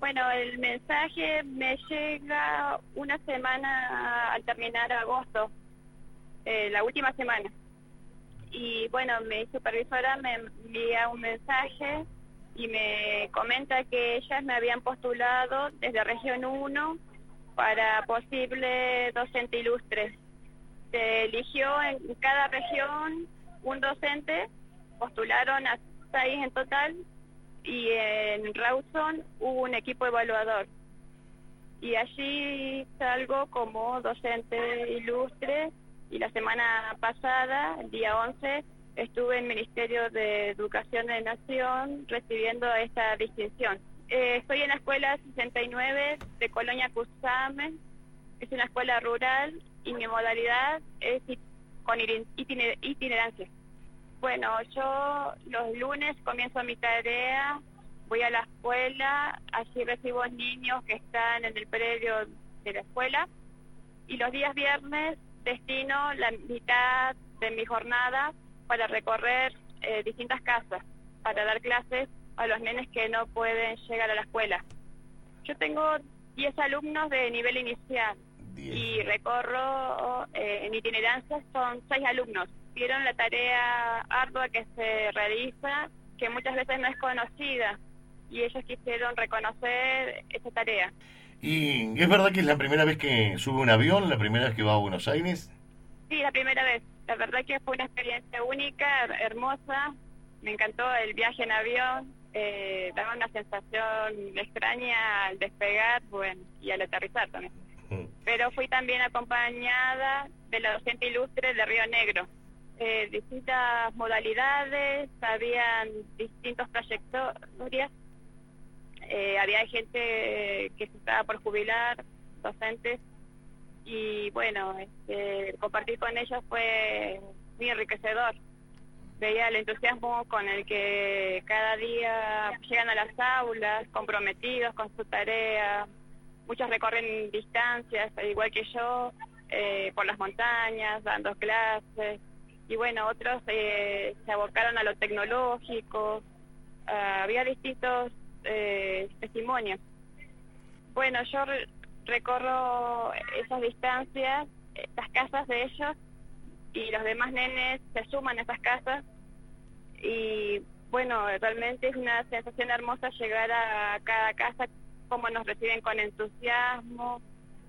Bueno, el mensaje me llega una semana al terminar agosto, la última semana. Y bueno, mi supervisora me envía un mensaje y me comenta que ellas me habían postulado desde Región 1 para posible docente ilustre. Se eligió en cada región un docente, postularon a 6 en total, y en Rawson hubo un equipo evaluador. Y allí salgo como docente ilustre, y la semana pasada, el día 11, estuve en el Ministerio de Educación de Nación recibiendo esta distinción. Estoy en la escuela 69 de Colonia Cusamen, es una escuela rural y mi modalidad es con itinerancia. Bueno, yo los lunes comienzo mi tarea, voy a la escuela, allí recibo niños que están en el predio de la escuela y los días viernes destino la mitad de mi jornada para recorrer distintas casas, para dar clases a los nenes que no pueden llegar a la escuela. Yo tengo 10 alumnos de nivel inicial. 10. Y recorro en itinerancia, son 6 alumnos. Vieron la tarea ardua que se realiza, que muchas veces no es conocida, y ellos quisieron reconocer esa tarea. ¿Y es verdad que es la primera vez que sube un avión, la primera vez que va a Buenos Aires? Sí, la primera vez. La verdad que fue una experiencia única, hermosa. Me encantó el viaje en avión. Daba una sensación extraña al despegar, bueno, y al aterrizar también. Pero fui también acompañada de la docente ilustre de Río Negro. Distintas modalidades, habían distintos trayectorias. Había gente que se estaba por jubilar, docentes, y bueno, compartir con ellos fue muy enriquecedor. Veía el entusiasmo con el que cada día llegan a las aulas, comprometidos con su tarea. Muchos recorren distancias, al igual que yo, por las montañas, dando clases. Y bueno, otros se abocaron a lo tecnológico. Había distintos testimonios. Bueno, yo recorro esas distancias, las casas de ellos, y los demás nenes se suman a esas casas. Y bueno, realmente es una sensación hermosa llegar a cada casa, cómo nos reciben con entusiasmo,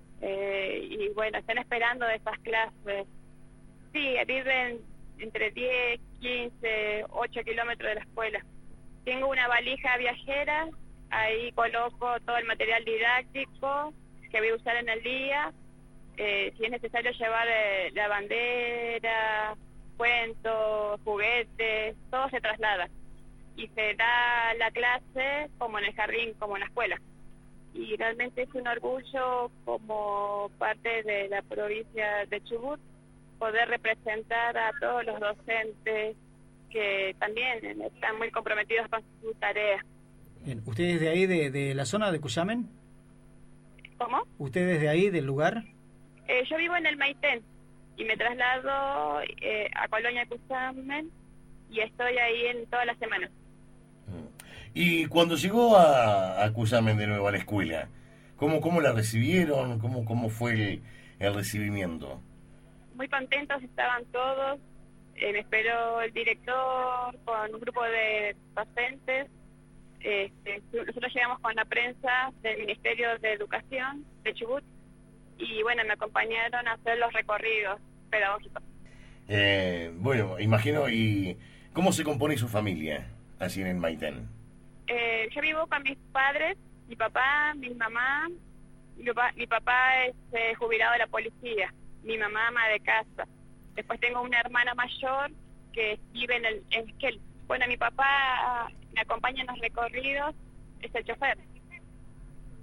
y bueno, están esperando esas clases. Sí, viven entre 10, 15, 8 kilómetros de la escuela. Tengo una valija viajera, ahí coloco todo el material didáctico que voy a usar en el día. Si es necesario llevar la bandera, cuentos, juguetes, todo se traslada. Y se da la clase como en el jardín, como en la escuela. Y realmente es un orgullo como parte de la provincia de Chubut poder representar a todos los docentes que también están muy comprometidos con su tarea. Bien. ¿Ustedes de ahí, de la zona de Cusamen? ¿Cómo? ¿Ustedes de ahí, del lugar? Yo vivo en el Maitén y me traslado a Colonia Cusamen y estoy ahí en toda la semana. Y cuando llegó a Cusamen de nuevo a la escuela, ¿cómo la recibieron? ¿Cómo fue el recibimiento? Muy contentos estaban todos. Me esperó el director con un grupo de docentes. Nosotros llegamos con la prensa del Ministerio de Educación de Chubut y bueno, me acompañaron a hacer los recorridos pedagógicos. Bueno, imagino, ¿y cómo se compone su familia así en el Maitén? Yo vivo con mis padres, mi papá, mi mamá. Mi papá es jubilado de la policía, mi mamá ama de casa. Después tengo una hermana mayor que vive en Esquel. Bueno, mi papá me acompaña en los recorridos, es el chofer.